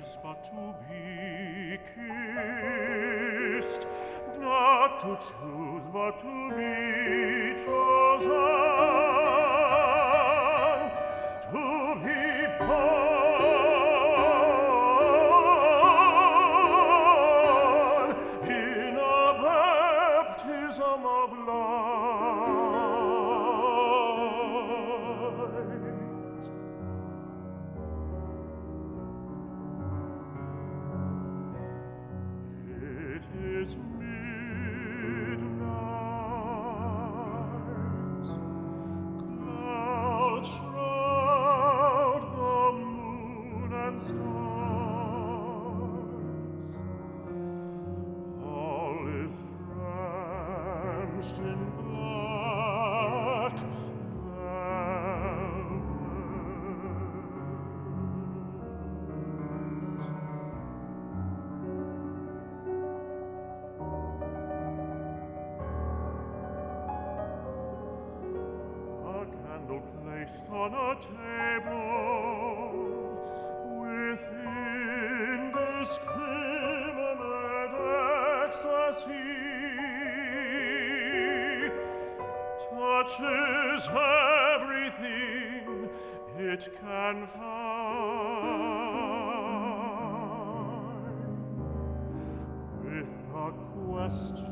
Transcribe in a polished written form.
is but to be kissed, not to choose but to be chosen, to be born in a baptism of light. It is midnight. Clouds shroud the moon and stars. All is drenched in black candle placed on a table with indiscriminate ecstasy touches everything it can find with a question